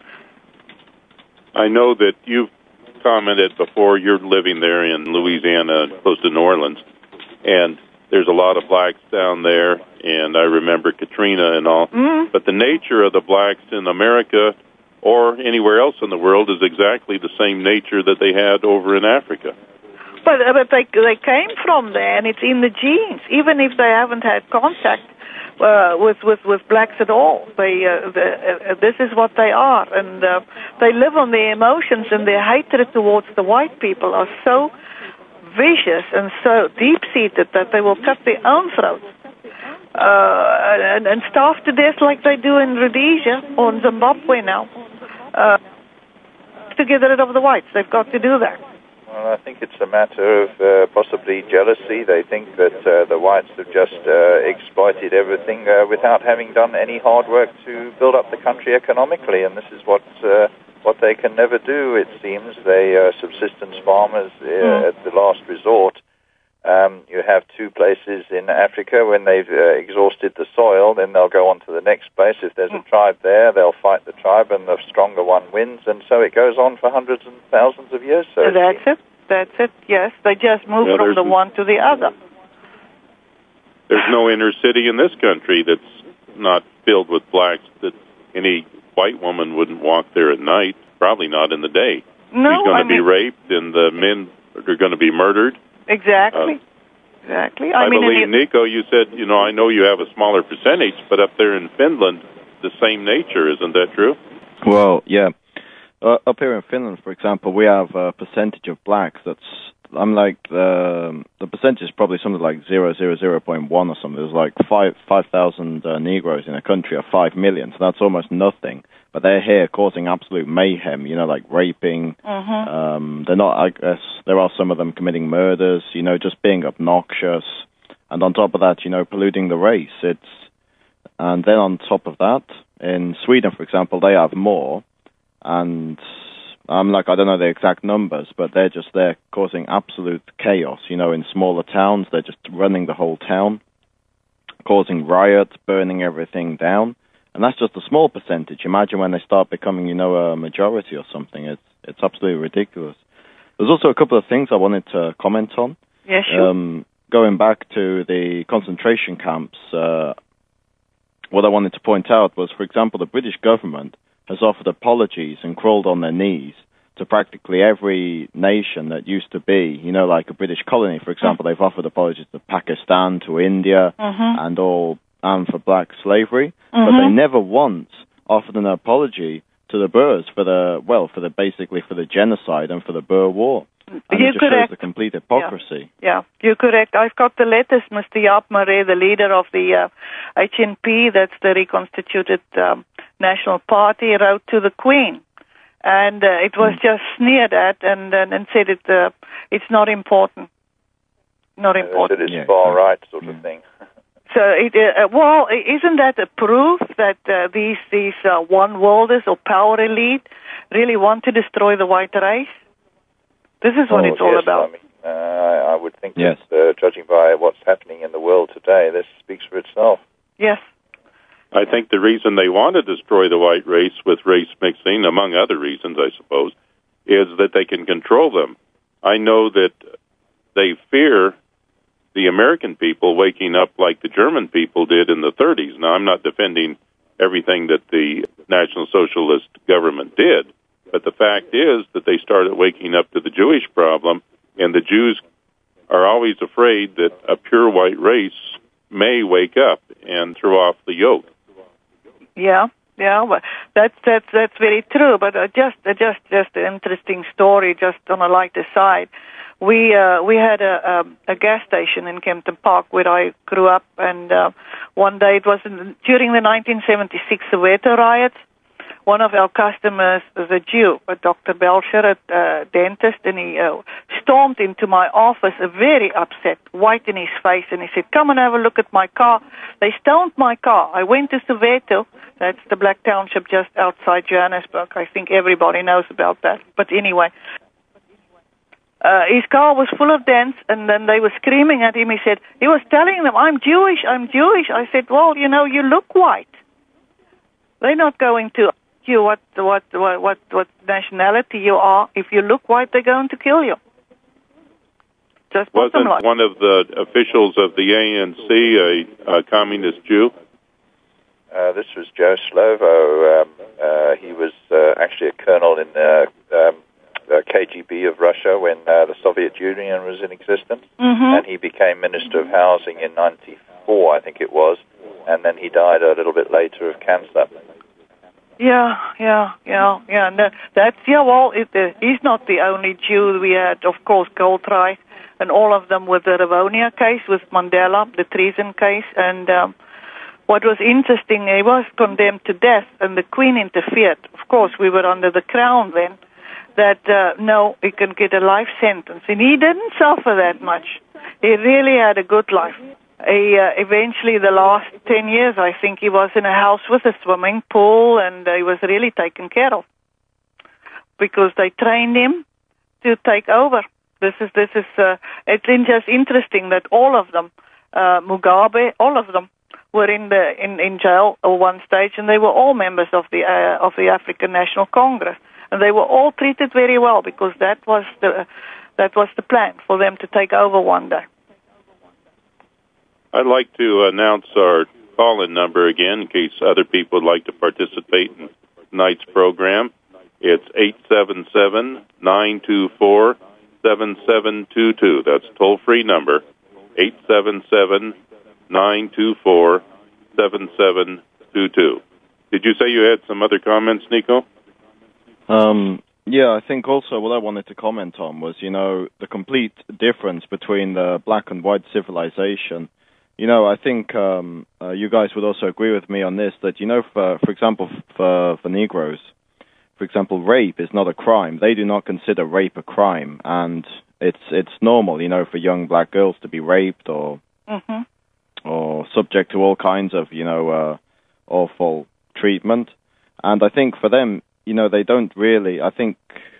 I know that you've commented before, you're living there in Louisiana, close to New Orleans, and there's a lot of blacks down there, and I remember Katrina and all. Mm-hmm. But the nature of the blacks in America or anywhere else in the world is exactly the same nature that they had over in Africa. But, uh, but they, they came from there, and it's in the genes, even if they haven't had contact uh, with, with, with blacks at all. They, uh, the, uh, this is what they are, and uh, they live on their emotions, and their hatred towards the white people are so vicious and so deep-seated that they will cut their own throats uh, and, and starve to death like they do in Rhodesia or in Zimbabwe now. Uh, to get rid of the whites, they've got to do that. Well, I think it's a matter of uh, possibly jealousy. They think that uh, the whites have just uh, exploited everything uh, without having done any hard work to build up the country economically, and this is what uh, what they can never do, it seems. They are subsistence farmers uh, mm. at the last resort. Um, you have two places in Africa. When they've uh, exhausted the soil, then they'll go on to the next place. If there's a tribe there, they'll fight the tribe, and the stronger one wins. And so it goes on for hundreds and thousands of years. So that's it. That's it. Yes, they just move yeah, from the one to the other. There's no inner city in this country that's not filled with blacks. That any white woman wouldn't walk there at night. Probably not in the day. No, She's going to be mean, raped, and the men are going to be murdered. Exactly. Uh, exactly. I, I mean, believe, Nico, you said, you know, I know you have a smaller percentage, but up there in Finland, the same nature, isn't that true? Well, yeah. Uh, up here in Finland, for example, we have a percentage of blacks that's, I'm like, the the percentage is probably something like zero zero zero point one or something. There's like five five thousand uh, Negroes in a country of five million, so that's almost nothing. But they're here causing absolute mayhem, you know, like raping. Mm-hmm. Um, they're not, I guess, there are some of them committing murders, you know, just being obnoxious. And on top of that, you know, polluting the race. It's, and then on top of that, in Sweden, for example, they have more. And I'm like, I don't know the exact numbers, but they're just there causing absolute chaos. You know, in smaller towns, they're just running the whole town, causing riots, burning everything down. And that's just a small percentage. Imagine when they start becoming, you know, a majority or something. It's it's absolutely ridiculous. There's also a couple of things I wanted to comment on. Yeah, sure. Um, going back to the concentration camps, uh, what I wanted to point out was, for example, the British government has offered apologies and crawled on their knees to practically every nation that used to be, you know, like a British colony, for example. Mm. They've offered apologies to Pakistan, to India, mm-hmm. and all, and for black slavery. Mm-hmm. But they never once offered an apology to the Boers for the, well, for the, basically for the genocide and for the Boer War. And you're it just correct. shows the complete hypocrisy. Yeah. yeah, you're correct. I've got the letters, Mister Jaap Marais, the leader of the uh, H N P, that's the reconstituted um, National Party, wrote to the Queen. And uh, it was mm. just sneered at and, and, and said it, uh, it's not important. Not important. It's yeah. far right sort of yeah. thing. So, it, uh, well, isn't that a proof that uh, these these uh, one-worlders or power elite really want to destroy the white race? This is what oh, it's all yes, about. I, mean, uh, I, I would think yes. that, uh, judging by what's happening in the world today, this speaks for itself. Yes. I think the reason they want to destroy the white race with race mixing, among other reasons, I suppose, is that they can control them. I know that they fear the American people waking up like the German people did in the thirties. Now, I'm not defending everything that the National Socialist government did, but the fact is that they started waking up to the Jewish problem, and the Jews are always afraid that a pure white race may wake up and throw off the yoke. Yeah, yeah, well, that's that's that's very true. But uh, just uh, just just an interesting story, just on a lighter side. We uh, we had a, a a gas station in Kempton Park where I grew up, and uh, one day it was in, during the nineteen seventy-six Soweto riots. One of our customers is a Jew, a Doctor Belcher, a uh, dentist, and he uh, stormed into my office, uh, very upset, white in his face, and he said, "Come and have a look at my car." They stoned my car. I went to Soweto, that's the Black Township just outside Johannesburg. I think everybody knows about that. But anyway, uh, his car was full of dents, and then they were screaming at him. He said, he was telling them, "I'm Jewish, I'm Jewish." I said, "Well, you know, you look white. They're not going to you what what what what what nationality you are. If you look white, they're going to kill you." Just wasn't like. one of the officials of the A N C a, a communist Jew? Uh, this was Joe Slovo. Um, uh, he was uh, actually a colonel in the um, uh, K G B of Russia when uh, the Soviet Union was in existence, mm-hmm. and he became Minister of Housing in ninety-four, I think it was, and then he died a little bit later of cancer. Yeah, yeah, yeah, yeah. No, that's yeah. Well, it, uh, he's not the only Jew. We had, of course, Goldreich, and all of them with the Rivonia case, with Mandela, the treason case. And um, what was interesting, he was condemned to death, and the Queen interfered. Of course, we were under the Crown then, that, uh, no, he can get a life sentence. And he didn't suffer that much. He really had a good life. He, uh, eventually, the last ten years, I think he was in a house with a swimming pool, and he was really taken care of because they trained him to take over. This is, this is, uh, it's just interesting that all of them, uh, Mugabe, all of them were in the, in, in jail at one stage, and they were all members of the, uh, of the African National Congress. And they were all treated very well because that was the, that was the plan for them to take over one day. I'd like to announce our call-in number again in case other people would like to participate in tonight's program. It's eight seven seven, nine two four, seven seven two two. That's a toll-free number, eight seven seven, nine two four, seven seven two two. Did you say you had some other comments, Nico? Um, yeah, I think also what I wanted to comment on was, you know, the complete difference between the black and white civilization. You know, I think um, uh, you guys would also agree with me on this, that, you know, for, for example, for, for Negroes, for example, rape is not a crime. They do not consider rape a crime, and it's it's normal, you know, for young black girls to be raped or mm-hmm. or subject to all kinds of, you know, uh, awful treatment. And I think for them, you know, they don't really, I think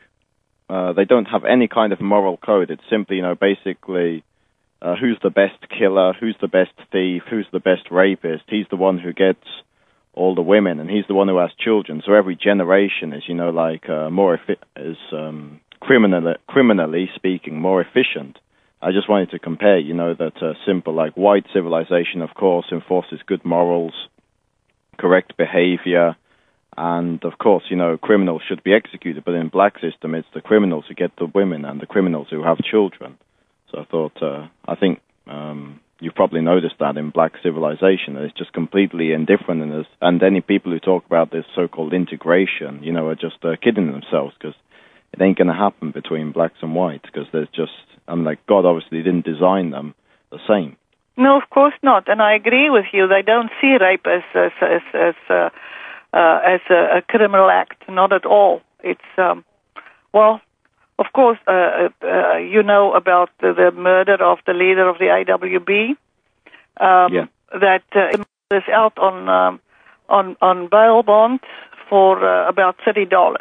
uh, they don't have any kind of moral code. It's simply, you know, basically... Uh, who's the best killer, who's the best thief, who's the best rapist. He's the one who gets all the women, and he's the one who has children. So every generation is, you know, like uh, more efi- is um, criminally, criminally speaking, more efficient. I just wanted to compare, you know, that uh, simple, like white civilization, of course, enforces good morals, correct behavior, and of course, you know, criminals should be executed. But in black system, it's the criminals who get the women and the criminals who have children. So I thought, uh, I think um, you've probably noticed that in black civilization, that it's just completely indifferent. And, and any people who talk about this so-called integration, you know, are just uh, kidding themselves, because it ain't going to happen between blacks and whites, because there's just, I mean, like, God obviously didn't design them the same. No, of course not. And I agree with you. They don't see rape as as as as, uh, uh, as a, a criminal act. Not at all. It's um, well. Of course, uh, uh, you know about the, the murder of the leader of the A W B. Um, yeah. That uh, is out on um, on on bail bond for uh, about thirty dollars.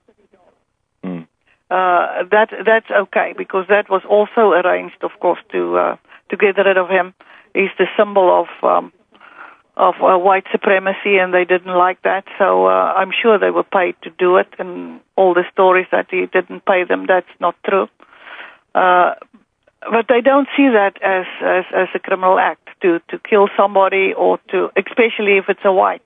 Mm. Uh, that that's okay, because that was also arranged, of course, to uh, to get rid of him. He's the symbol of um, of uh, white supremacy, and they didn't like that. So uh, I'm sure they were paid to do it, and all the stories that he didn't pay them, that's not true. Uh, but they don't see that as, as, as a criminal act, to, to kill somebody, or to, especially if it's a white.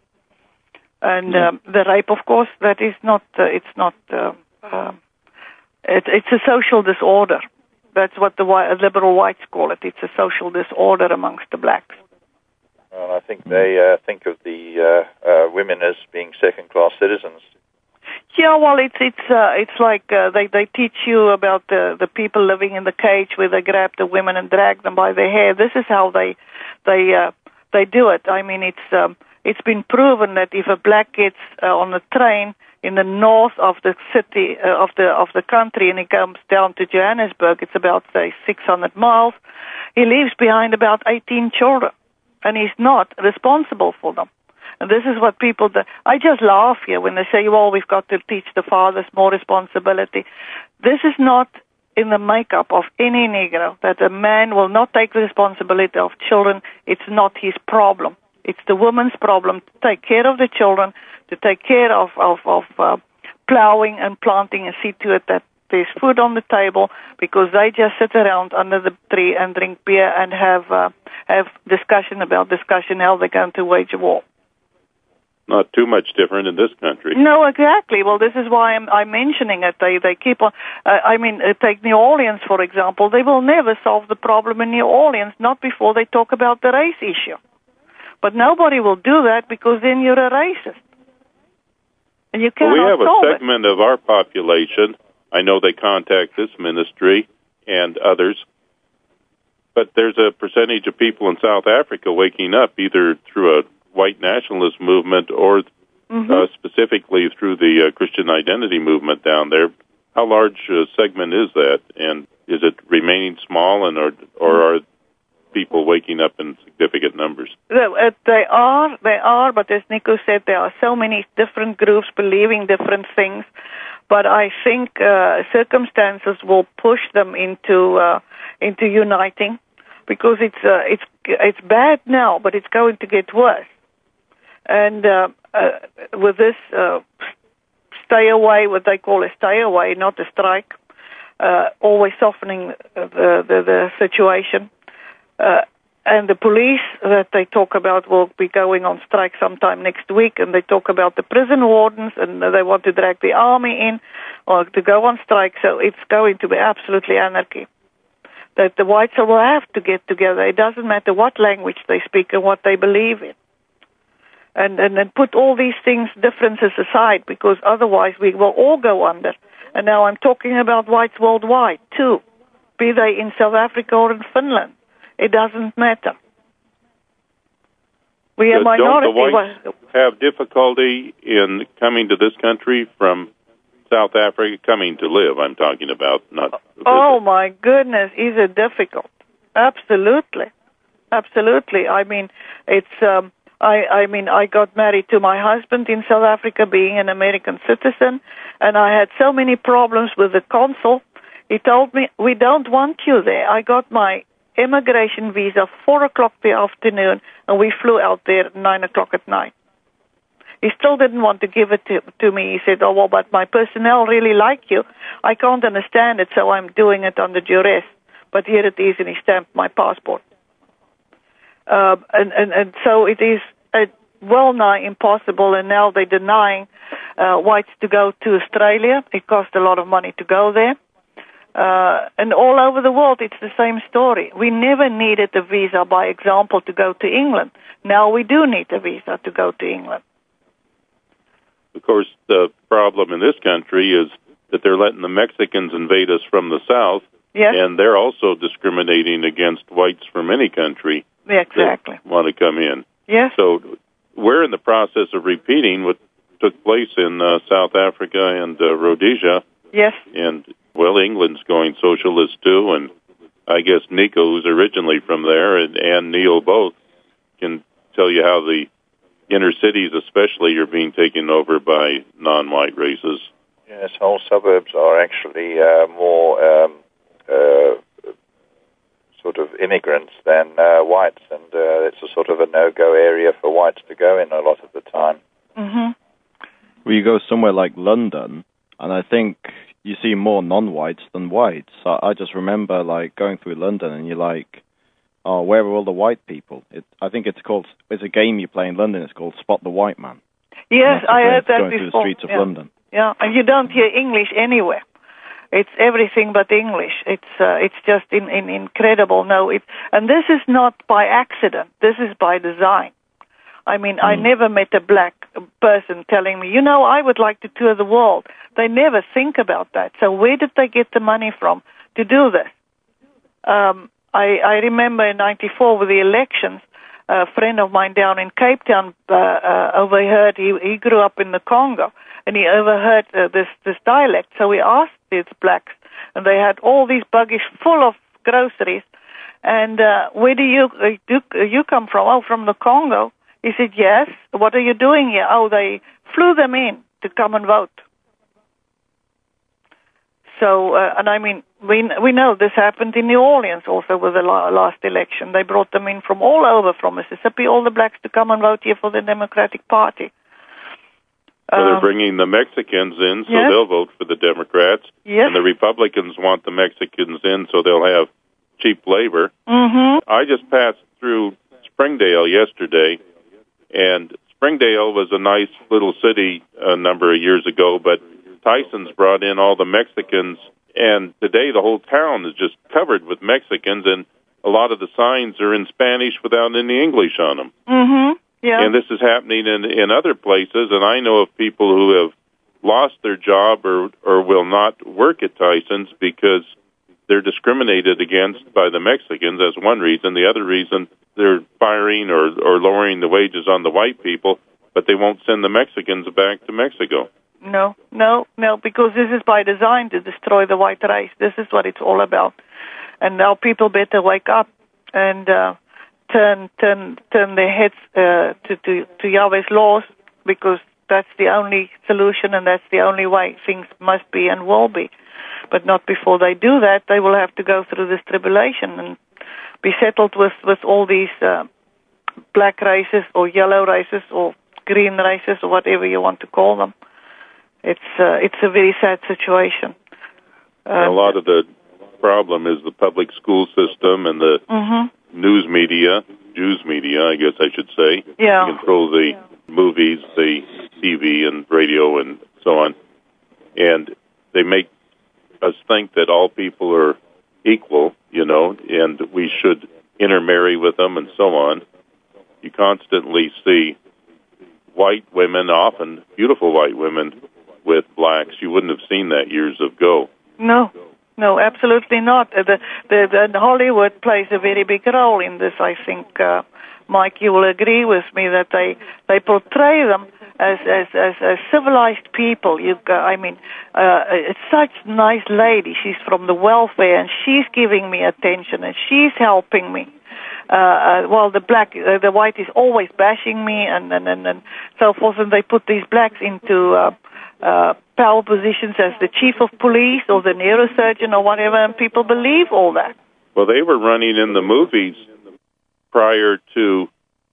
And mm. um, the rape, of course, that is not, uh, it's not, uh, uh, it, it's a social disorder. That's what the white, liberal whites call it. It's a social disorder amongst the blacks. Well, I think they uh, think of the uh, uh, women as being second-class citizens. Yeah, well, it's it's uh, it's like uh, they they teach you about the the people living in the cage where they grab the women and drag them by their hair. This is how they they uh, they do it. I mean, it's um, it's been proven that if a black gets uh, on a train in the north of the city uh, of the of the country, and he comes down to Johannesburg, it's about say six hundred miles. He leaves behind about eighteen children. And he's not responsible for them. And this is what people do. I just laugh here when they say, well, we've got to teach the fathers more responsibility. This is not in the makeup of any Negro, that a man will not take the responsibility of children. It's not his problem. It's the woman's problem to take care of the children, to take care of, of, of uh, plowing and planting, and see to it that there's food on the table, because they just sit around under the tree and drink beer and have uh, have discussion about discussion how they're going to wage a war. Not too much different in this country. No, exactly. Well, this is why I'm, I'm mentioning it. They they keep on. Uh, I mean, uh, take New Orleans for example. They will never solve the problem in New Orleans, not before they talk about the race issue. But nobody will do that, because then you're a racist, and you cannot well, we have solve a segment it. of our population. I know they contact this ministry and others, but there's a percentage of people in South Africa waking up either through a white nationalist movement or mm-hmm. uh, specifically through the uh, Christian identity movement down there. How large a segment is that, and is it remaining small, and or or are people waking up in significant numbers? They are, they are, but as Nico said, there are so many different groups believing different things. But I think uh, circumstances will push them into uh, into uniting, because it's uh, it's it's bad now, but it's going to get worse. And uh, uh, with this. Uh, Stay away, what they call a stay away, not a strike, uh, always softening the, the, the situation. Uh, and the police that they talk about will be going on strike sometime next week, and they talk about the prison wardens, and they want to drag the army in or to go on strike, so it's going to be absolutely anarchy. That the whites will have to get together. It doesn't matter what language they speak and what they believe in. And, and and put all these things, differences aside, because otherwise we will all go under. And now I'm talking about whites worldwide, too. Be they in South Africa or in Finland. It doesn't matter. We are uh, minority. Don't the whites have difficulty in coming to this country from South Africa, coming to live, I'm talking about, not Oh, my goodness, is it difficult? Absolutely. Absolutely. I mean, it's... Um, I, I mean, I got married to my husband in South Africa, being an American citizen, and I had so many problems with the consul. He told me, we don't want you there. I got my immigration visa four o'clock the afternoon, and we flew out there at nine o'clock at night. He still didn't want to give it to, to me. He said, oh, well, but my personnel really like you. I can't understand it, so I'm doing it under duress. But here it is, and he stamped my passport. Uh, and, and, and so it is uh, well nigh impossible, and now they're denying uh, whites to go to Australia. It costs a lot of money to go there. Uh, and all over the world, it's the same story. We never needed a visa, by example, to go to England. Now we do need a visa to go to England. Of course, the problem in this country is that they're letting the Mexicans invade us from the south, yes. And they're also discriminating against whites from any country. Yeah, exactly. Want to come in. Yes. So we're in the process of repeating what took place in uh, South Africa and uh, Rhodesia. Yes. And, well, England's going socialist, too, and I guess Nico, who's originally from there, and, and Neil both, can tell you how the inner cities especially are being taken over by non-white races. Yes, whole suburbs are actually uh, more... Um, uh, sort of immigrants than uh, whites, and uh, it's a sort of a no-go area for whites to go in a lot of the time. Mm-hmm. Well, you go somewhere like London, and I think you see more non-whites than whites. I, I just remember like going through London, and you're like, oh, where are all the white people? It, I think it's called, it's a game you play in London, it's called Spot the White Man. Yes, I heard that going before. Through the streets of yeah. London. Yeah, and you don't hear English anywhere. It's everything but English. It's uh, it's just in, in incredible. No, it and this is not by accident. This is by design. I mean, mm. I never met a black person telling me, you know, I would like to tour the world. They never think about that. So where did they get the money from to do this? Um, I, I remember in ninety-four with the elections, a friend of mine down in Cape Town uh, uh, overheard. He he grew up in the Congo, and he overheard uh, this this dialect. So we asked these blacks, and they had all these buggies full of groceries. And uh, where do you uh, do you come from? Oh, from the Congo. He said, yes. What are you doing here? Oh, they flew them in to come and vote. So, uh, and I mean, we we know this happened in New Orleans also with the la- last election. They brought them in from all over, from Mississippi, all the blacks to come and vote here for the Democratic Party. So um, they're bringing the Mexicans in, so yes. they'll vote for the Democrats. Yes. And the Republicans want the Mexicans in, so they'll have cheap labor. Mm-hmm. I just passed through Springdale yesterday, and Springdale was a nice little city a number of years ago, but Tyson's brought in all the Mexicans, and today the whole town is just covered with Mexicans, and a lot of the signs are in Spanish without any English on them. Mm-hmm. Yeah. And this is happening in, in other places, and I know of people who have lost their job or, or will not work at Tyson's because they're discriminated against by the Mexicans. That's one reason. The other reason, they're firing or, or lowering the wages on the white people, but they won't send the Mexicans back to Mexico. no, no, no, because this is by design to destroy the white race. This is what it's all about. And now people better wake up and uh, turn turn turn their heads uh, to, to, to Yahweh's laws, because that's the only solution and that's the only way things must be and will be. But not before they do that. They will have to go through this tribulation and be settled with, with all these uh, black races or yellow races or green races or whatever you want to call them. It's uh, it's a very sad situation. Uh, a lot of the problem is the public school system and the mm-hmm. news media, Jews media, I guess I should say. Yeah. They control the yeah. movies, the T V and radio and so on. And they make us think that all people are equal, you know, and we should intermarry with them and so on. You constantly see white women, often beautiful white women, with blacks. You wouldn't have seen that years ago. No, no, absolutely not. Uh, the, the, the Hollywood plays a very big role in this, I think. Uh, Mike, you will agree with me that they they portray them as as as, as civilized people. You, uh, I mean, uh, it's such a nice lady. She's from the welfare, and she's giving me attention, and she's helping me. Uh, uh, while the black, uh, the white is always bashing me, and and, and and so forth. And they put these blacks into uh, uh, power positions as the chief of police or the neurosurgeon or whatever, and people believe all that. Well, they were running in the movies prior to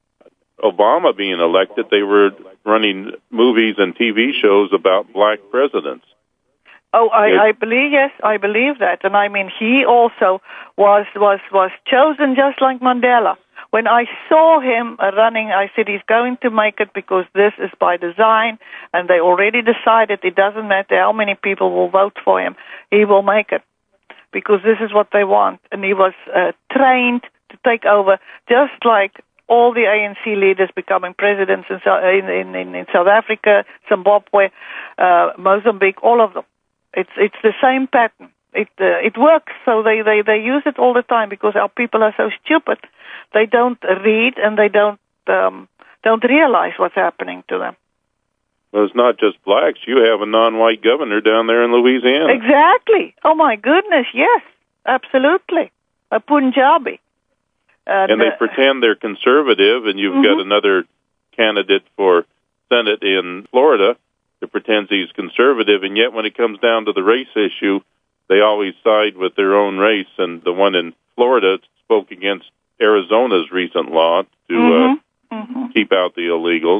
Obama being elected. They were running movies and T V shows about black presidents. Oh, I, I believe, yes, I believe that. And I mean, he also was, was, was chosen just like Mandela. When I saw him running, I said he's going to make it because this is by design, and they already decided it doesn't matter how many people will vote for him, he will make it because this is what they want. And he was uh, trained to take over, just like all the A N C leaders becoming presidents in, in, in, in South Africa, Zimbabwe, uh, Mozambique, all of them. It's it's the same pattern. It uh, it works, so they, they, they use it all the time because our people are so stupid. They don't read and they don't um, don't realize what's happening to them. Well, it's not just blacks. You have a non-white governor down there in Louisiana. Exactly. Oh my goodness, yes, absolutely. A Punjabi. Uh, and they uh, pretend they're conservative, and you've mm-hmm. got another candidate for Senate in Florida that pretends he's conservative, and yet when it comes down to the race issue, they always side with their own race. And the one in Florida spoke against Arizona's recent law to mm-hmm. Uh, mm-hmm. keep out the illegals.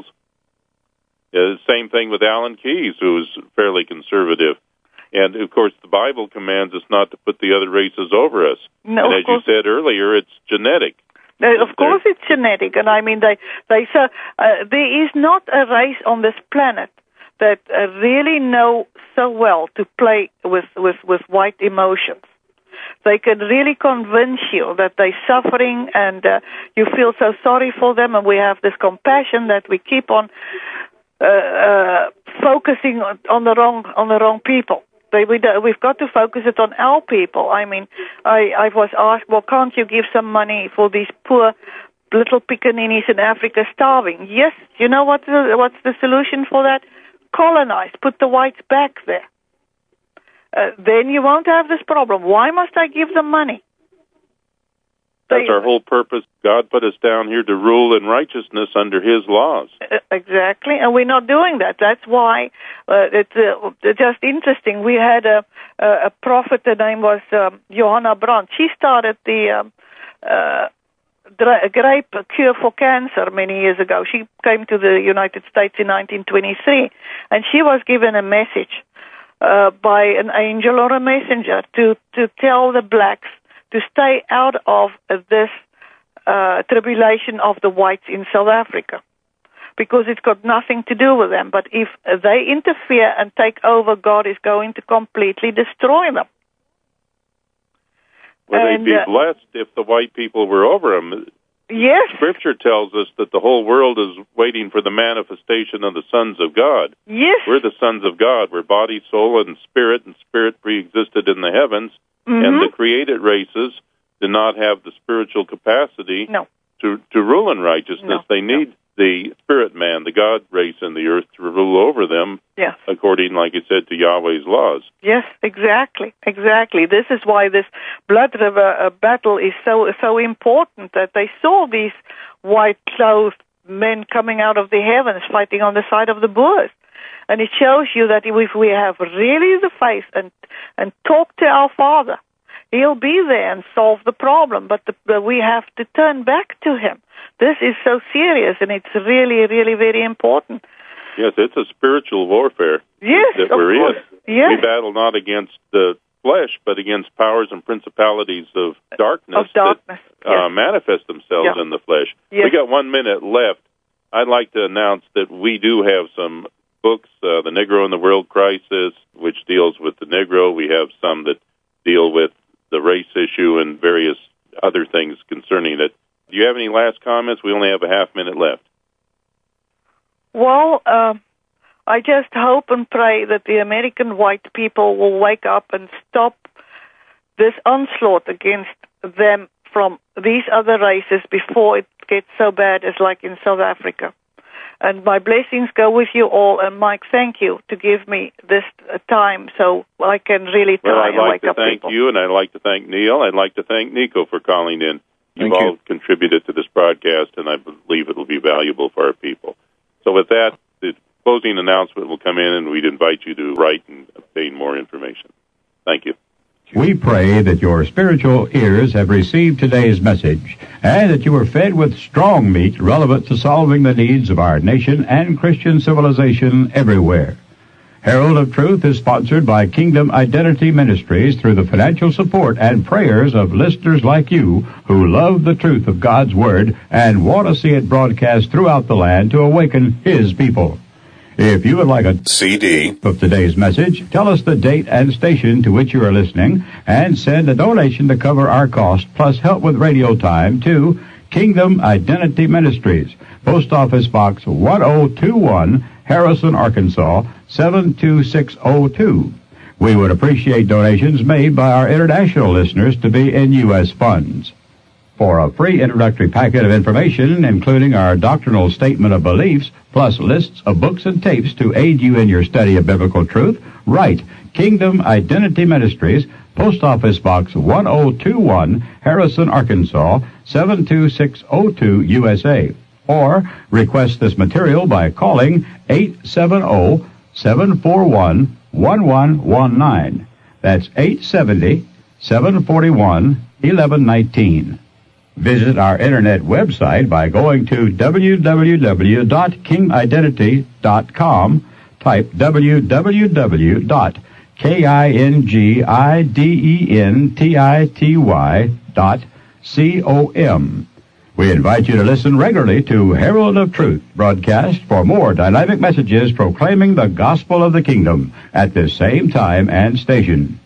Uh, same thing with Alan Keyes, who is fairly conservative. And, of course, the Bible commands us not to put the other races over us. No, and as you said earlier, it's genetic. Uh, of course it's genetic. And, I mean, they, they so, uh, there is not a race on this planet that uh, really know so well to play with, with, with white emotions. They can really convince you that they're suffering and uh, you feel so sorry for them, and we have this compassion that we keep on uh, uh, focusing on, on the wrong on the wrong people. They, we do, we've got to focus it on our people. I mean, I, I was asked, well, can't you give some money for these poor little pickaninnies in Africa starving? Yes. You know what the, what's the solution for that? Colonize, put the whites back there. Uh, then you won't have this problem. Why must I give them money? That's they, our whole purpose. God put us down here to rule in righteousness under His laws. Uh, exactly, and we're not doing that. That's why uh, it's uh, just interesting. We had a, a, a prophet, her name was um, Johanna Brandt. She started the um, uh, grape cure for cancer many years ago. She came to the United States in nineteen twenty-three, and she was given a message uh, by an angel or a messenger to, to tell the blacks to stay out of uh, this uh, tribulation of the whites in South Africa, because it's got nothing to do with them. But if they interfere and take over, God is going to completely destroy them. Well, they'd be uh, blessed if the white people were over them. Yes. Scripture tells us that the whole world is waiting for the manifestation of the sons of God. Yes. We're the sons of God. We're body, soul, and spirit, and spirit pre-existed in the heavens. Mm-hmm. And the created races do not have the spiritual capacity no. to, to rule in righteousness. No. They need no. the spirit man, the God race in the earth, to rule over them, yes. according according, like you said, to Yahweh's laws. Yes, exactly, exactly. This is why this blood river uh, battle is so so important, that they saw these white-clothed men coming out of the heavens fighting on the side of the Boers. And it shows you that if we have really the faith and and talk to our Father, He'll be there and solve the problem. But the, the, we have to turn back to Him. This is so serious, and it's really, really very important. Yes, it's a spiritual warfare. Yes, that of we're course. in. Yes. We battle not against the flesh, but against powers and principalities of darkness, of darkness. that uh, yes. manifest themselves yeah. in the flesh. Yes. We got one minute left. I'd like to announce that we do have some books, uh, The Negro in the World Crisis, which deals with the Negro. We have some that deal with the race issue and various other things concerning it. Do you have any last comments? We only have a half minute left. Well, uh, I just hope and pray that the American white people will wake up and stop this onslaught against them from these other races before it gets so bad as like in South Africa. And my blessings go with you all. And Mike, thank you to give me this uh, time so I can really try well, I'd and like wake to up thank people. you, and I'd like to thank Neil. I'd like to thank Nico for calling in. You've Thank all you. contributed to this broadcast, and I believe it will be valuable for our people. So with that, the closing announcement will come in, and we'd invite you to write and obtain more information. Thank you. We pray that your spiritual ears have received today's message and that you are fed with strong meat relevant to solving the needs of our nation and Christian civilization everywhere. Herald of Truth is sponsored by Kingdom Identity Ministries through the financial support and prayers of listeners like you who love the truth of God's Word and want to see it broadcast throughout the land to awaken His people. If you would like a C D of today's message, tell us the date and station to which you are listening, and send a donation to cover our cost, plus help with radio time to Kingdom Identity Ministries, Post Office Box one oh two one, Harrison, Arkansas, seven two six oh two. We would appreciate donations made by our international listeners to be in U S funds. For a free introductory packet of information, including our doctrinal statement of beliefs, plus lists of books and tapes to aid you in your study of biblical truth, write Kingdom Identity Ministries, Post Office Box one oh two one, Harrison, Arkansas, seven two six oh two, U S A. Or request this material by calling eight seven zero, seven four one, one one one nine. That's eight seven zero, seven four one, one one one nine. Visit our internet website by going to w w w dot king identity dot com. Type w w w dot king identity dot com. We invite you to listen regularly to Herald of Truth broadcast for more dynamic messages proclaiming the gospel of the kingdom at this same time and station.